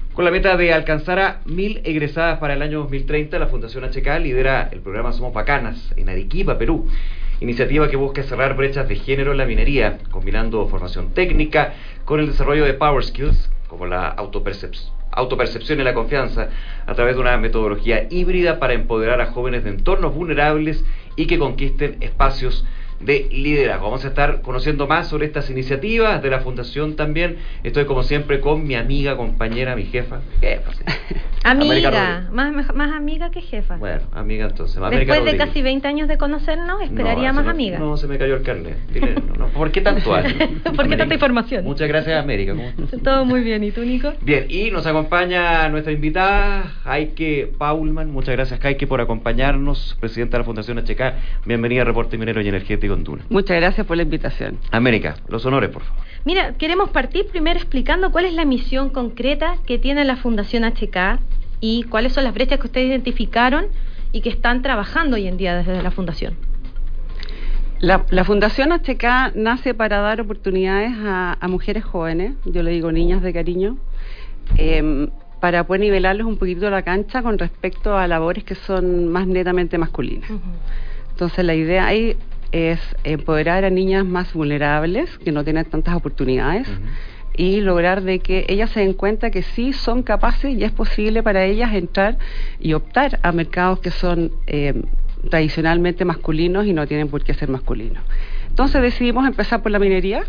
Con la meta de alcanzar a 1000 egresadas para el año 2030, la Fundación HK lidera el programa Somos Bacanas en Arequipa, Perú. Iniciativa que busca cerrar brechas de género en la minería, combinando formación técnica con el desarrollo de power skills, como la autopercepción y la confianza, a través de una metodología híbrida para empoderar a jóvenes de entornos vulnerables y que conquisten espacios de liderazgo. Vamos a estar conociendo más sobre estas iniciativas de la Fundación también. Estoy como siempre con mi amiga, compañera, mi jefa. Sí. Amiga, más amiga que jefa. Bueno, amiga entonces. Después de casi 20 años de conocernos, esperaría más amiga. No, se me cayó el carnet. Dile, no. ¿Por qué tanto año? ¿Por qué tanta información? Muchas gracias, América. ¿Cómo estás? Todo muy bien. ¿Y tú, Nico? Bien, y nos acompaña nuestra invitada, Heike Paulman. Muchas gracias, Heike, por acompañarnos, presidenta de la Fundación HK. Bienvenida a Reporte Minero y Energético en Duna. Muchas gracias por la invitación. América, los honores, por favor. Mira, queremos partir primero explicando cuál es la misión concreta que tiene la Fundación HK y cuáles son las brechas que ustedes identificaron y que están trabajando hoy en día desde la Fundación. La Fundación HK nace para dar oportunidades a mujeres jóvenes, yo le digo niñas de cariño, para poder nivelarles un poquito la cancha con respecto a labores que son más netamente masculinas. Entonces la idea ahí es empoderar a niñas más vulnerables, que no tienen tantas oportunidades, y lograr de que ellas se den cuenta que sí son capaces y es posible para ellas entrar y optar a mercados que son tradicionalmente masculinos y no tienen por qué ser masculinos. Entonces decidimos empezar por la minería,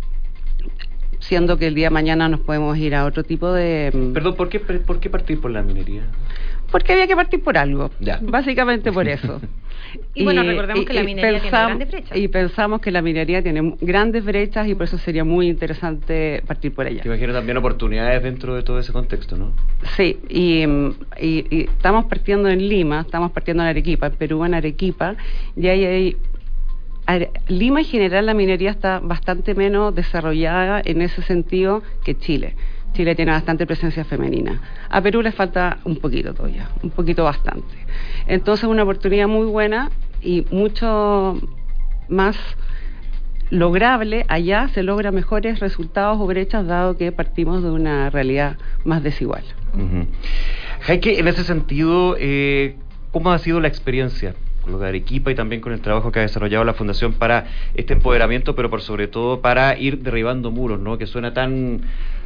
siendo que el día de mañana nos podemos ir a otro tipo de... Perdón, ¿por qué partir por la minería? Porque había que partir por algo, básicamente por eso. Y bueno, recordemos que la minería tiene grandes brechas. Y pensamos que la minería tiene grandes brechas y por eso sería muy interesante partir por ella. Te imagino también oportunidades dentro de todo ese contexto, ¿no? Sí, y estamos partiendo en Lima, estamos partiendo en Arequipa, en Perú, en Arequipa, y ahí Lima en general la minería está bastante menos desarrollada en ese sentido que Chile. Chile tiene bastante presencia femenina. A Perú le falta un poquito todavía, un poquito bastante. Entonces una oportunidad muy buena y mucho más lograble. Allá se logra mejores resultados o brechas dado que partimos de una realidad más desigual. Heike, en ese sentido, ¿cómo ha sido la experiencia con lo de Arequipa y también con el trabajo que ha desarrollado la Fundación para este empoderamiento, pero por sobre todo para ir derribando muros, ¿no? Que suena tan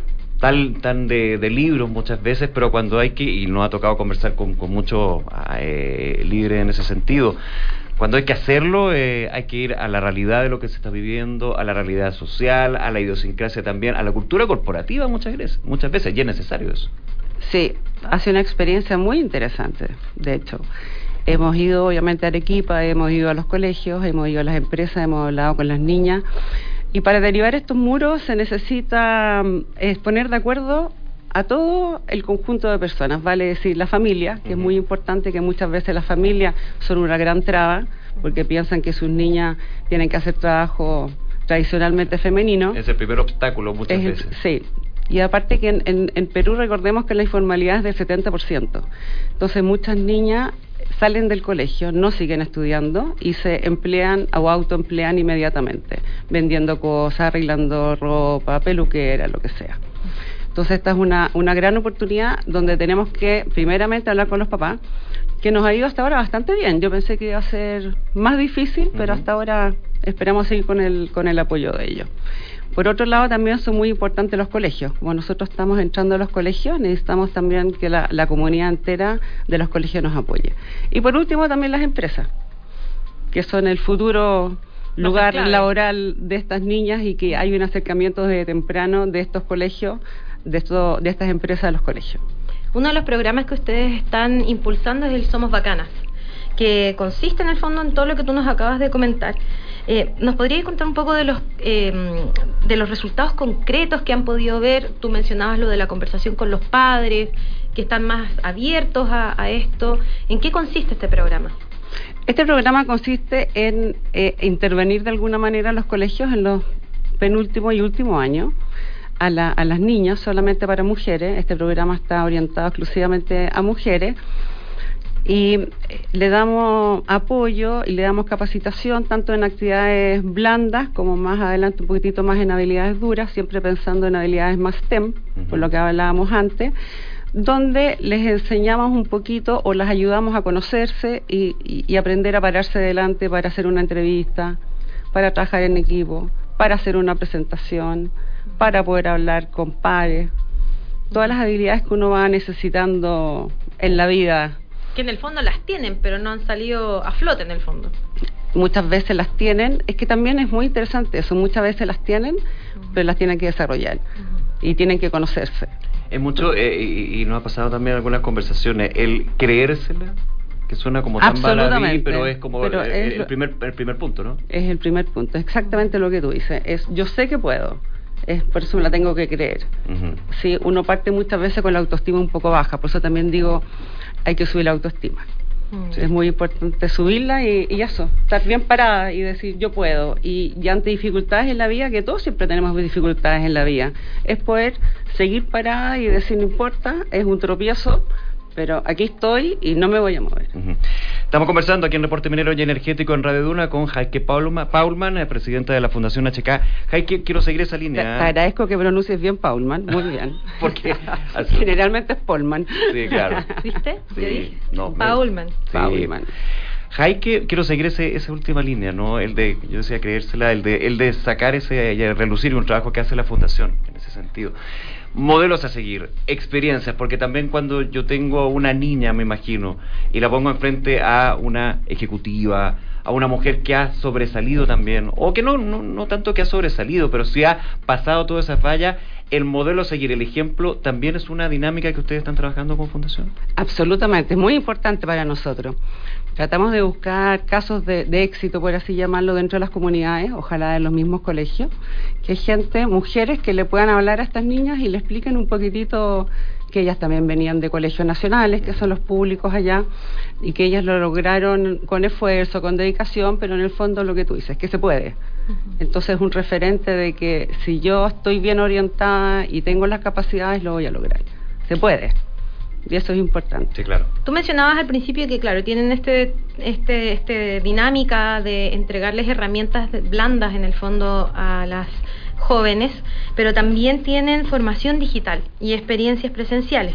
de libros muchas veces, pero cuando hay que, y nos ha tocado conversar con muchos líderes en ese sentido, cuando hay que hacerlo, hay que ir a la realidad de lo que se está viviendo, a la realidad social, a la idiosincrasia también, a la cultura corporativa muchas veces, y es necesario eso. Sí, hace una experiencia muy interesante, de hecho. Hemos ido obviamente a Arequipa, hemos ido a los colegios, hemos ido a las empresas, hemos hablado con las niñas. Y para derribar estos muros se necesita poner de acuerdo a todo el conjunto de personas, vale decir la familia, que es muy importante, que muchas veces las familias son una gran traba, porque piensan que sus niñas tienen que hacer trabajo tradicionalmente femenino. Es el primer obstáculo muchas veces. Sí. Y aparte que en Perú recordemos que la informalidad es del 70%. Entonces muchas niñas salen del colegio, no siguen estudiando y se emplean o autoemplean inmediatamente, vendiendo cosas, arreglando ropa, peluquera, lo que sea. Entonces esta es una gran oportunidad donde tenemos que primeramente hablar con los papás, que nos ha ido hasta ahora bastante bien. Yo pensé que iba a ser más difícil, pero hasta ahora esperamos seguir con el apoyo de ellos. Por otro lado, también son muy importantes los colegios. Como nosotros estamos entrando a los colegios, necesitamos también que la comunidad entera de los colegios nos apoye. Y por último, también las empresas, que son el futuro lugar laboral de estas niñas y que hay un acercamiento desde temprano de estos colegios, de estas empresas a los colegios. Uno de los programas que ustedes están impulsando es el Somos Bacanas, que consiste en el fondo en todo lo que tú nos acabas de comentar. ¿Nos podrías contar un poco de los resultados concretos que han podido ver? Tú mencionabas lo de la conversación con los padres, que están más abiertos a esto. ¿En qué consiste este programa? Este programa consiste en intervenir de alguna manera en los colegios en los penúltimos y últimos años, a las niñas, solamente para mujeres. Este programa está orientado exclusivamente a mujeres. Y le damos apoyo y le damos capacitación tanto en actividades blandas como más adelante un poquitito más en habilidades duras, siempre pensando en habilidades más STEM, por lo que hablábamos antes, donde les enseñamos un poquito o las ayudamos a conocerse y aprender a pararse delante para hacer una entrevista, para trabajar en equipo, para hacer una presentación, para poder hablar con pares, todas las habilidades que uno va necesitando en la vida. Que en el fondo las tienen, pero no han salido a flote en el fondo. Muchas veces las tienen, es que también es muy interesante eso, muchas veces las tienen, pero las tienen que desarrollar y tienen que conocerse. Es mucho, y nos ha pasado también en algunas conversaciones, el creérsela, que suena como tan baladí, pero es como el primer punto, ¿no? Es el primer punto, es exactamente lo que tú dices, es yo sé que puedo. Es por eso me la tengo que creer. Sí, uno parte muchas veces con la autoestima un poco baja, por eso también digo, hay que subir la autoestima. Sí. Es muy importante subirla y eso, estar bien parada y decir yo puedo. Y ante dificultades en la vida, que todos siempre tenemos dificultades en la vida, es poder seguir parada y decir no importa, es un tropiezo, pero aquí estoy y no me voy a mover. Estamos conversando aquí en Reporte Minero y Energético en Radio Duna con Heike Paulman, presidenta de la Fundación HK. Heike, quiero seguir esa línea. Te agradezco que pronuncies bien Paulman, muy bien. Porque generalmente es Paulman. Sí, claro. ¿Viste? Sí, no, Paulman. Sí. Paulman. Heike, quiero seguir esa última línea, ¿no? El de, yo decía creérsela, el de sacar relucir un trabajo que hace la Fundación, en ese sentido. Modelos a seguir, experiencias, porque también cuando yo tengo una niña, me imagino, y la pongo enfrente a una ejecutiva, a una mujer que ha sobresalido también, o que no tanto que ha sobresalido, pero sí ha pasado toda esa falla, el modelo a seguir, el ejemplo, también es una dinámica que ustedes están trabajando con Fundación. Absolutamente, es muy importante para nosotros. Tratamos de buscar casos de éxito, por así llamarlo, dentro de las comunidades, ojalá en los mismos colegios, que hay mujeres que le puedan hablar a estas niñas y le expliquen un poquitito que ellas también venían de colegios nacionales, que son los públicos allá, y que ellas lo lograron con esfuerzo, con dedicación, pero en el fondo lo que tú dices, que se puede. Entonces es un referente de que si yo estoy bien orientada y tengo las capacidades, lo voy a lograr. Se puede. Y eso es importante. Sí, claro. Tú mencionabas al principio que, claro, tienen este dinámica de entregarles herramientas blandas, en el fondo, a las jóvenes, pero también tienen formación digital y experiencias presenciales.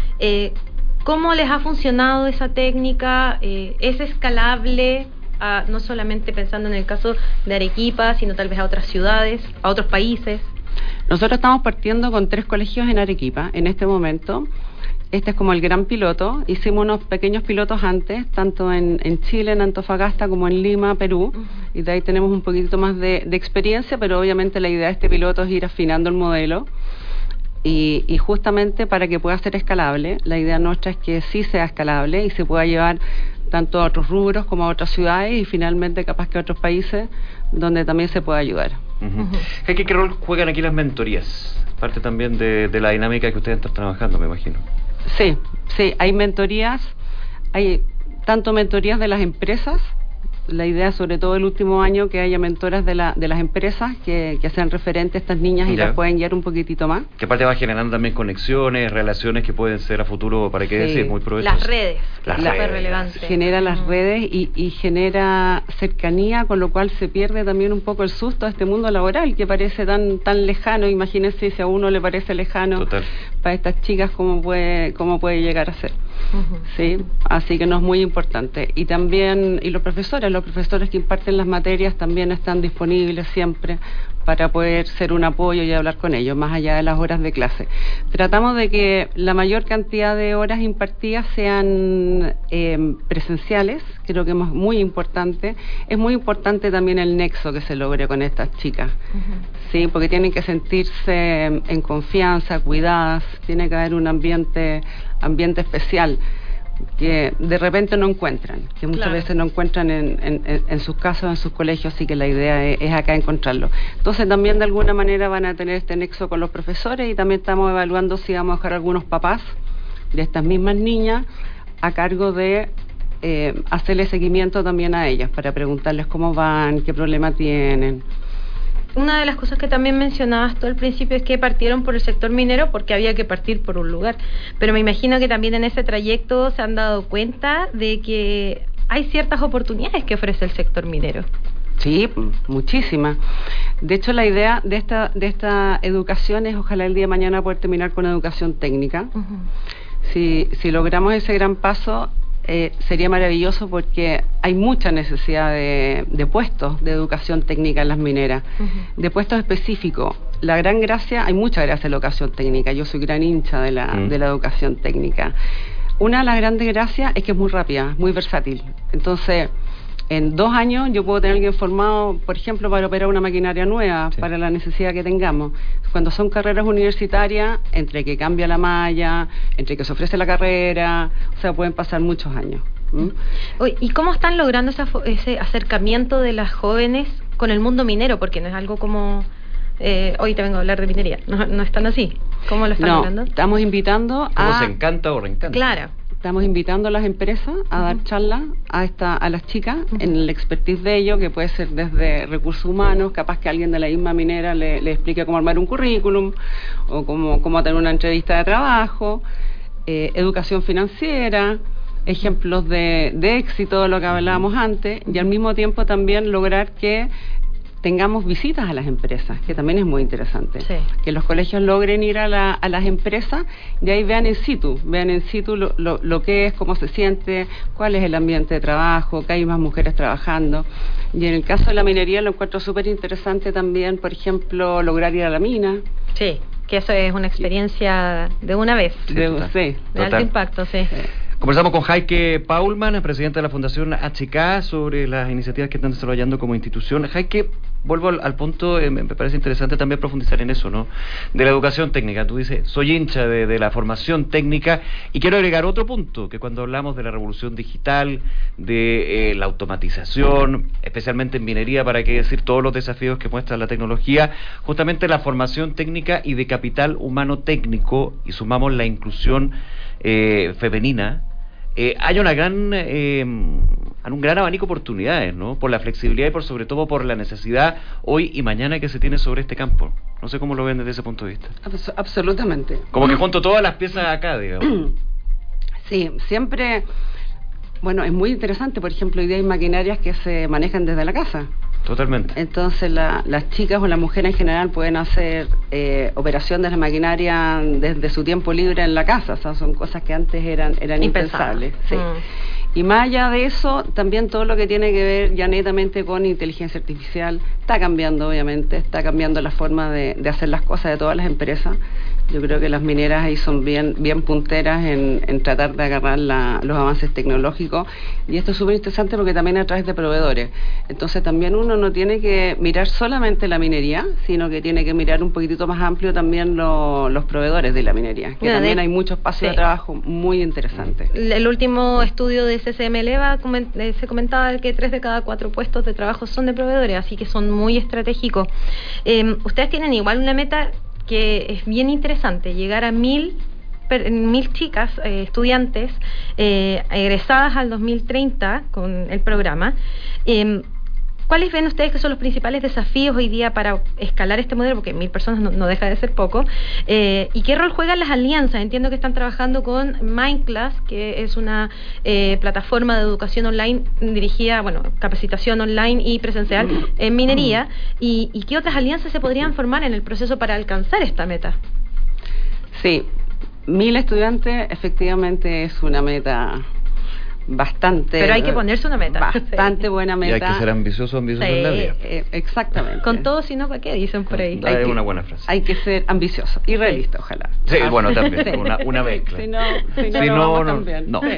¿Cómo les ha funcionado esa técnica? ¿Es escalable, no solamente pensando en el caso de Arequipa, sino tal vez a otras ciudades, a otros países? Nosotros estamos partiendo con 3 colegios en Arequipa en este momento. Este es como el gran piloto. Hicimos unos pequeños pilotos antes, tanto en Chile, en Antofagasta, como en Lima, Perú, y de ahí tenemos un poquito más de experiencia, pero obviamente la idea de este piloto es ir afinando el modelo y justamente para que pueda ser escalable. La idea nuestra es que sí sea escalable y se pueda llevar tanto a otros rubros como a otras ciudades y finalmente capaz que a otros países donde también se pueda ayudar. ¿Qué rol juegan aquí las mentorías? Parte también de la dinámica que ustedes están trabajando, me imagino. Sí, hay mentorías, hay tanto mentorías de las empresas, la idea sobre todo el último año que haya mentoras de las empresas que sean referentes a estas niñas y las pueden guiar un poquitito más. Que aparte va generando también conexiones, relaciones que pueden ser a futuro, para que decir, muy provechosas. Las redes, súper relevante. Genera las redes y genera cercanía, con lo cual se pierde también un poco el susto a este mundo laboral que parece tan lejano. Imagínense si a uno le parece lejano. Total. Para estas chicas cómo puede llegar a ser. Sí, así que no es muy importante. Y también, los profesores que imparten las materias también están disponibles siempre para poder ser un apoyo y hablar con ellos, más allá de las horas de clase. Tratamos de que la mayor cantidad de horas impartidas sean presenciales, creo que es muy importante. Es muy importante también el nexo que se logre con estas chicas, ¿sí? Porque tienen que sentirse en confianza, cuidadas, tiene que haber un ambiente especial que de repente no encuentran, que muchas veces no encuentran en sus casas, en sus colegios, así que la idea es acá encontrarlo. Entonces también de alguna manera van a tener este nexo con los profesores y también estamos evaluando si vamos a dejar algunos papás de estas mismas niñas a cargo de hacerle seguimiento también a ellas para preguntarles cómo van, qué problema tienen. Una de las cosas que también mencionabas tú al principio es que partieron por el sector minero porque había que partir por un lugar, pero me imagino que también en ese trayecto se han dado cuenta de que hay ciertas oportunidades que ofrece el sector minero. Sí, muchísimas. De hecho, la idea de esta educación es ojalá el día de mañana poder terminar con educación técnica. Si logramos ese gran paso, sería maravilloso porque hay mucha necesidad de puestos de educación técnica en las mineras, de puestos específicos. La gran gracia, hay mucha gracia en la educación técnica, yo soy gran hincha de la educación técnica. Una de las grandes gracias es que es muy rápida, muy versátil. Entonces, en 2 años yo puedo tener a alguien formado, por ejemplo, para operar una maquinaria nueva, para la necesidad que tengamos. Cuando son carreras universitarias, entre que cambia la malla, entre que se ofrece la carrera, o sea, pueden pasar muchos años. ¿Y cómo están logrando ese acercamiento de las jóvenes con el mundo minero? Porque no es algo como... hoy te vengo a hablar de minería, no están así. ¿Cómo lo están logrando? Estamos invitando ¿Cómo se encanta o reencanta? Claro. Estamos invitando a las empresas a dar charlas a las chicas en el expertise de ellos, que puede ser desde recursos humanos, capaz que alguien de la misma minera le explique cómo armar un currículum o cómo tener una entrevista de trabajo, educación financiera, ejemplos de éxito, de lo que hablábamos antes, y al mismo tiempo también lograr que tengamos visitas a las empresas, que también es muy interesante. Sí. Que los colegios logren ir a las empresas y ahí vean en situ lo que es, cómo se siente, cuál es el ambiente de trabajo, que hay más mujeres trabajando. Y en el caso de la minería lo encuentro súper interesante también, por ejemplo, lograr ir a la mina. Sí, que eso es una experiencia de una vez. De alto impacto, sí. Conversamos con Heike Paulman, presidenta de la Fundación HK, sobre las iniciativas que están desarrollando como institución. Heike, vuelvo al punto, me parece interesante también profundizar en eso, ¿no? De la educación técnica. Tú dices, soy hincha de la formación técnica, y quiero agregar otro punto, que cuando hablamos de la revolución digital, de la automatización, especialmente en minería, para qué decir todos los desafíos que muestra la tecnología, justamente la formación técnica y de capital humano técnico, y sumamos la inclusión femenina, hay un gran abanico de oportunidades, ¿no? Por la flexibilidad y sobre todo por la necesidad hoy y mañana que se tiene sobre este campo. No sé cómo lo ven desde ese punto de vista. Absolutamente. Como que junto todas las piezas acá, digamos. Sí, siempre... Bueno, es muy interesante, por ejemplo, hoy día hay maquinarias que se manejan desde la casa. Totalmente. Entonces las chicas o las mujeres en general pueden hacer operación de la maquinaria desde su tiempo libre en la casa. O sea, son cosas que antes eran impensables. Sí. Y más allá de eso, también todo lo que tiene que ver ya netamente con inteligencia artificial está cambiando, obviamente, está cambiando la forma de hacer las cosas de todas las empresas. Yo creo que las mineras ahí son bien punteras en tratar de agarrar los avances tecnológicos, y esto es súper interesante porque también a través de proveedores. Entonces también uno no tiene que mirar solamente la minería, sino que tiene que mirar un poquitito más amplio también los proveedores de la minería, que también hay muchos espacios de trabajo muy interesantes. El último estudio de CCM Eleva se comentaba que 3 de cada 4 puestos de trabajo son de proveedores, así que son muy estratégicos. Ustedes tienen igual una meta que es bien interesante, llegar a 1000 chicas, estudiantes, egresadas al 2030 con el programa. ¿Cuáles ven ustedes que son los principales desafíos hoy día para escalar este modelo? Porque 1000 personas no deja de ser poco. ¿Y qué rol juegan las alianzas? Entiendo que están trabajando con Mindclass, que es una plataforma de educación online dirigida, capacitación online y presencial en minería. ¿Y qué otras alianzas se podrían formar en el proceso para alcanzar esta meta? Sí, 1000 estudiantes efectivamente es una meta bastante... Pero hay que ponerse una meta. Bastante buena meta. Y hay que ser ambicioso en la vida. Exactamente. Con todo, si no, ¿para qué? Dicen por ahí. Es una buena frase. Hay que ser ambicioso y realista, ojalá. Sí, bueno, también, una mezcla. Si no. Sí.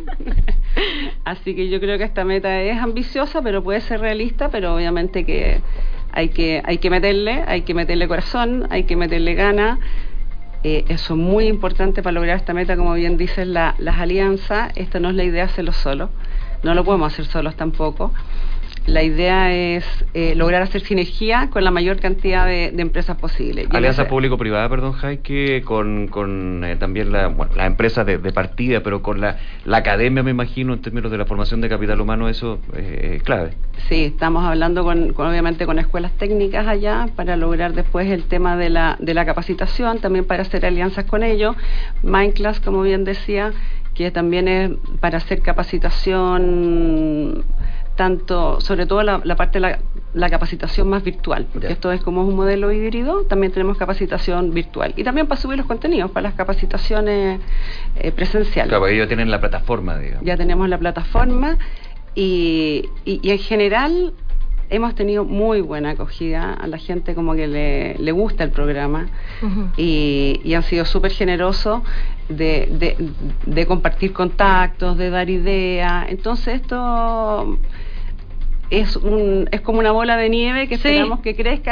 Así que yo creo que esta meta es ambiciosa, pero puede ser realista, pero obviamente que hay que meterle corazón, hay que meterle ganas. Eso es muy importante para lograr esta meta, como bien dices, las alianzas. Esto no es la idea hacerlo solo, no lo podemos hacer solos tampoco. La idea es lograr hacer sinergia con la mayor cantidad de empresas posibles. Alianza público-privada, perdón, Heike, con también las empresas de partida, pero con la academia, me imagino, en términos de la formación de capital humano, eso es clave. Sí, estamos hablando obviamente con escuelas técnicas allá para lograr después el tema de la capacitación, también para hacer alianzas con ellos. Mindclass, como bien decía, que también es para hacer capacitación tanto, sobre todo la parte de la capacitación más virtual, porque esto es como un modelo híbrido, también tenemos capacitación virtual. Y también para subir los contenidos, para las capacitaciones presenciales. Claro, porque ellos tienen la plataforma, digamos. Ya tenemos la plataforma y en general hemos tenido muy buena acogida, a la gente como que le gusta el programa. Uh-huh. y han sido súper generosos de compartir contactos, de dar ideas. Entonces esto es como una bola de nieve que esperamos que crezca,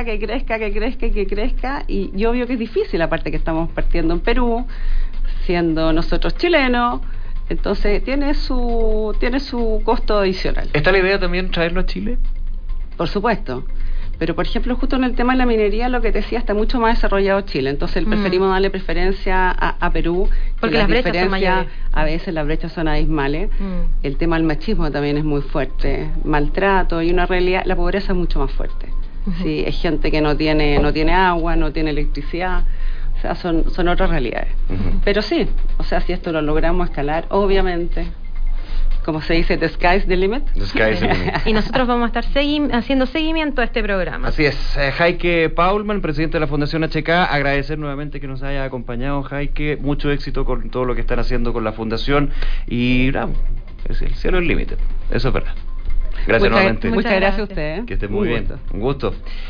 y obvio que es difícil, aparte que estamos partiendo en Perú, siendo nosotros chilenos. Entonces tiene su costo adicional. ¿Está la idea también traerlo a Chile? Por supuesto, pero por ejemplo justo en el tema de la minería, lo que te decía, está mucho más desarrollado Chile, entonces preferimos darle preferencia a Perú, porque las brechas son mayores. A veces las brechas son abismales. El tema del machismo también es muy fuerte, maltrato, y una realidad, la pobreza es mucho más fuerte. Sí, es gente que no tiene agua, no tiene electricidad. O sea, son otras realidades. Pero sí, o sea, si esto lo logramos escalar, obviamente, como se dice, the sky's the limit. The sky's the limit. Y nosotros vamos a estar haciendo seguimiento a este programa. Así es. Heike Paulman, presidente de la Fundación HK, agradecer nuevamente que nos haya acompañado, Heike. Mucho éxito con todo lo que están haciendo con la Fundación. Y el cielo es el límite. Eso es verdad. Gracias nuevamente. Muchas gracias a ustedes. Que esté muy bien. Un gusto.